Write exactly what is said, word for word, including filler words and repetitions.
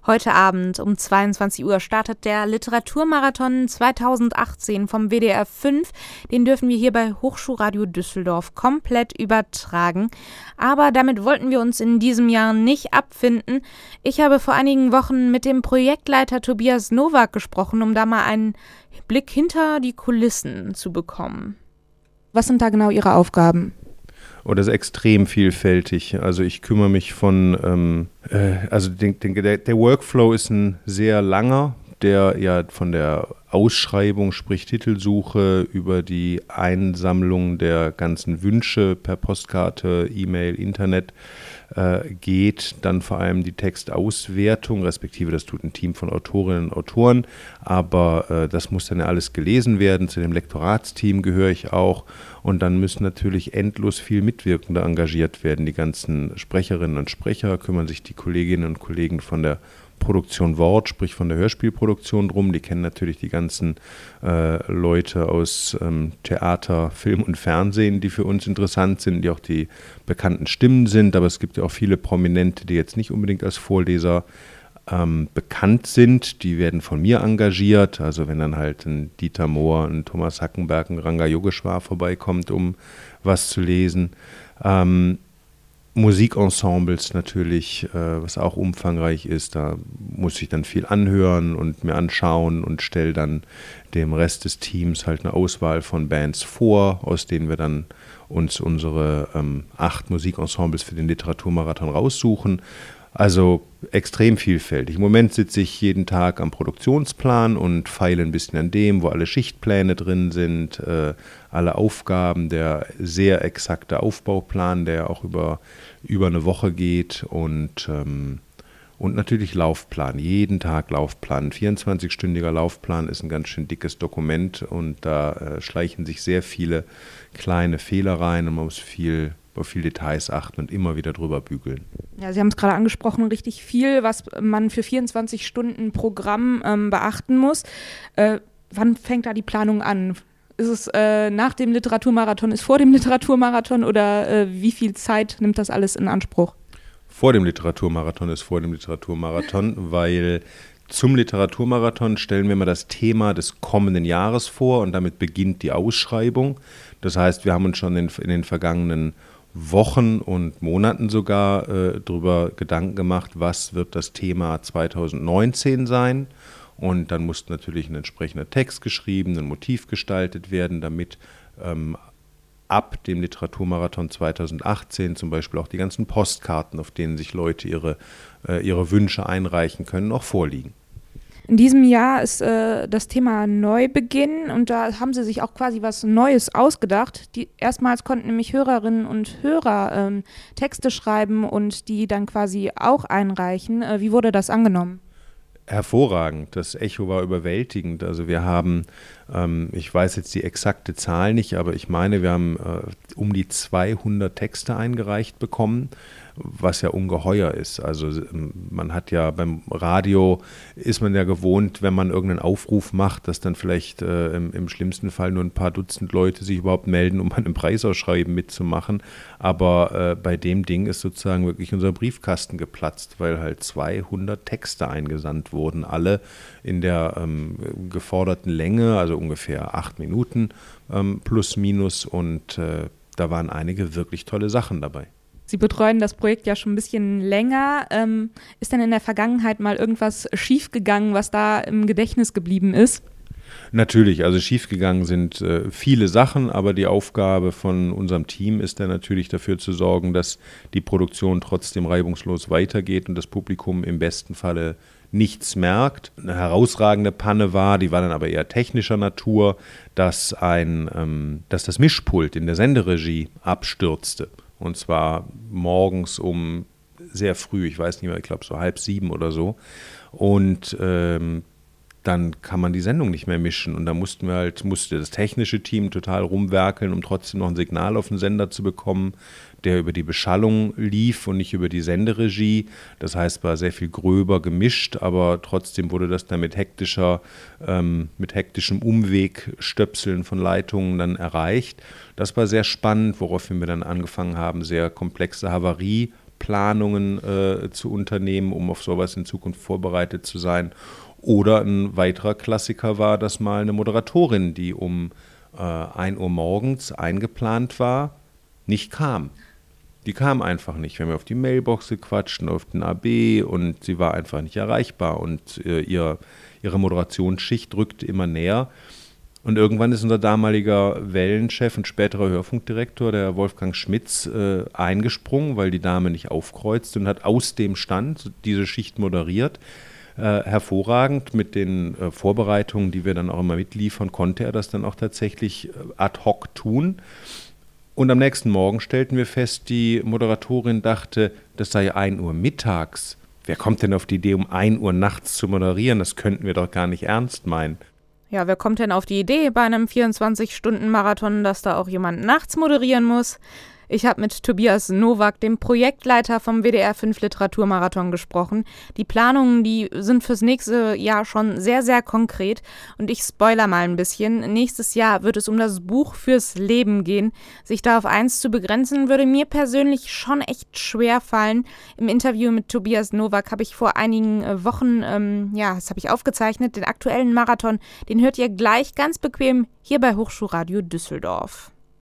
Heute Abend um zweiundzwanzig Uhr startet der Literaturmarathon zweitausendachtzehn vom W D R fünf. Den dürfen wir hier bei Hochschulradio Düsseldorf komplett übertragen. Aber damit wollten wir uns in diesem Jahr nicht abfinden. Ich habe vor einigen Wochen mit dem Projektleiter Tobias Nowak gesprochen, um da mal einen Blick hinter die Kulissen zu bekommen. Was sind da genau Ihre Aufgaben? Oh, das ist extrem vielfältig. Also ich kümmere mich von, ähm, äh, also den, den, der, der Workflow ist ein sehr langer, der ja von der Ausschreibung, sprich Titelsuche, über die Einsammlung der ganzen Wünsche per Postkarte, E-Mail, Internet äh, geht, dann vor allem die Textauswertung, respektive das tut ein Team von Autorinnen und Autoren, aber äh, das muss dann ja alles gelesen werden, zu dem Lektoratsteam gehöre ich auch und dann müssen natürlich endlos viel Mitwirkende engagiert werden. Die ganzen Sprecherinnen und Sprecher kümmern sich die Kolleginnen und Kollegen von der Produktion Wort, sprich von der Hörspielproduktion drum. Die kennen natürlich die ganzen äh, Leute aus ähm, Theater, Film und Fernsehen, die für uns interessant sind, die auch die bekannten Stimmen sind. Aber es gibt ja auch viele Prominente, die jetzt nicht unbedingt als Vorleser ähm, bekannt sind. Die werden von mir engagiert. Also wenn dann halt ein Dieter Mohr, ein Thomas Hackenberg, ein Ranga Yogeshwar vorbeikommt, um was zu lesen. Ähm, Musikensembles natürlich, äh, was auch umfangreich ist, da muss ich dann viel anhören und mir anschauen und stelle dann dem Rest des Teams halt eine Auswahl von Bands vor, aus denen wir dann uns unsere ähm, acht Musikensembles für den Literaturmarathon raussuchen. Also extrem vielfältig. Im Moment sitze ich jeden Tag am Produktionsplan und feile ein bisschen an dem, wo alle Schichtpläne drin sind, äh, alle Aufgaben, der sehr exakte Aufbauplan, der auch über, über eine Woche geht und, ähm, und natürlich Laufplan, jeden Tag Laufplan. Ein vierundzwanzig-stündiger Laufplan ist ein ganz schön dickes Dokument und da äh, schleichen sich sehr viele kleine Fehler rein und man muss viel auf viele Details achten und immer wieder drüber bügeln. Ja, Sie haben es gerade angesprochen, richtig viel, was man für vierundzwanzig Stunden Programm ähm, beachten muss. Äh, wann fängt da die Planung an? Ist es äh, nach dem Literaturmarathon, ist vor dem Literaturmarathon oder äh, wie viel Zeit nimmt das alles in Anspruch? Vor dem Literaturmarathon ist vor dem Literaturmarathon, weil zum Literaturmarathon stellen wir mal das Thema des kommenden Jahres vor und damit beginnt die Ausschreibung. Das heißt, wir haben uns schon in, in den vergangenen Wochen und Monaten sogar äh, darüber Gedanken gemacht, was wird das Thema zweitausendneunzehn sein. Und dann muss natürlich ein entsprechender Text geschrieben, ein Motiv gestaltet werden, damit ähm, ab dem Literaturmarathon zweitausendachtzehn zum Beispiel auch die ganzen Postkarten, auf denen sich Leute ihre, äh, ihre Wünsche einreichen können, auch vorliegen. In diesem Jahr ist äh, das Thema Neubeginn und da haben sie sich auch quasi was Neues ausgedacht. Die, erstmals konnten nämlich Hörerinnen und Hörer ähm, Texte schreiben und die dann quasi auch einreichen. Äh, wie wurde das angenommen? Hervorragend, das Echo war überwältigend. Also wir haben, ähm, ich weiß jetzt die exakte Zahl nicht, aber ich meine, wir haben äh, um die zweihundert Texte eingereicht bekommen, was ja ungeheuer ist. Also man hat ja beim Radio, ist man ja gewohnt, wenn man irgendeinen Aufruf macht, dass dann vielleicht äh, im, im schlimmsten Fall nur ein paar Dutzend Leute sich überhaupt melden, um an einem Preisausschreiben mitzumachen. Aber äh, bei dem Ding ist sozusagen wirklich unser Briefkasten geplatzt, weil halt zweihundert Texte eingesandt wurden, alle in der ähm, geforderten Länge, also ungefähr acht Minuten ähm, plus minus und äh, da waren einige wirklich tolle Sachen dabei. Sie betreuen das Projekt ja schon ein bisschen länger. Ähm, ist denn in der Vergangenheit mal irgendwas schiefgegangen, was da im Gedächtnis geblieben ist? Natürlich, also schiefgegangen sind äh, viele Sachen, aber die Aufgabe von unserem Team ist dann natürlich dafür zu sorgen, dass die Produktion trotzdem reibungslos weitergeht und das Publikum im besten Falle nichts merkt. Eine herausragende Panne war, die war dann aber eher technischer Natur, dass, ein, ähm, dass das Mischpult in der Senderegie abstürzte. Und zwar morgens um sehr früh, ich weiß nicht mehr, ich glaube so halb sieben oder so. Und ähm, dann kann man die Sendung nicht mehr mischen. Und da mussten wir halt, musste das technische Team total rumwerkeln, um trotzdem noch ein Signal auf den Sender zu bekommen, der über die Beschallung lief und nicht über die Senderegie. Das heißt, war sehr viel gröber gemischt, aber trotzdem wurde das dann mit hektischer, ähm, mit hektischem Umwegstöpseln von Leitungen dann erreicht. Das war sehr spannend, woraufhin wir dann angefangen haben, sehr komplexe Havarie Planungen äh, zu unternehmen, um auf sowas in Zukunft vorbereitet zu sein. Oder ein weiterer Klassiker war, dass mal eine Moderatorin, die um äh, ein Uhr morgens eingeplant war, nicht kam. Die kam einfach nicht. Wir haben auf die Mailbox gequatscht und auf den A B und sie war einfach nicht erreichbar und äh, ihr, ihre Moderationsschicht rückte immer näher. Und irgendwann ist unser damaliger Wellenchef und späterer Hörfunkdirektor, der Wolfgang Schmitz, äh, eingesprungen, weil die Dame nicht aufkreuzt und hat aus dem Stand diese Schicht moderiert. Äh, hervorragend mit den äh, Vorbereitungen, die wir dann auch immer mitliefern, konnte er das dann auch tatsächlich äh, ad hoc tun. Und am nächsten Morgen stellten wir fest, die Moderatorin dachte, das sei ein Uhr mittags. Wer kommt denn auf die Idee, um ein Uhr nachts zu moderieren? Das könnten wir doch gar nicht ernst meinen. Ja, wer kommt denn auf die Idee bei einem vierundzwanzig-Stunden-Marathon, dass da auch jemand nachts moderieren muss? Ich habe mit Tobias Nowak, dem Projektleiter vom W D R fünf Literaturmarathon, gesprochen. Die Planungen, die sind fürs nächste Jahr schon sehr, sehr konkret. Und ich spoiler mal ein bisschen. Nächstes Jahr wird es um das Buch fürs Leben gehen. Sich da auf eins zu begrenzen, würde mir persönlich schon echt schwer fallen. Im Interview mit Tobias Nowak habe ich vor einigen Wochen, ähm, ja, das habe ich aufgezeichnet, den aktuellen Marathon, den hört ihr gleich ganz bequem hier bei Hochschulradio Düsseldorf.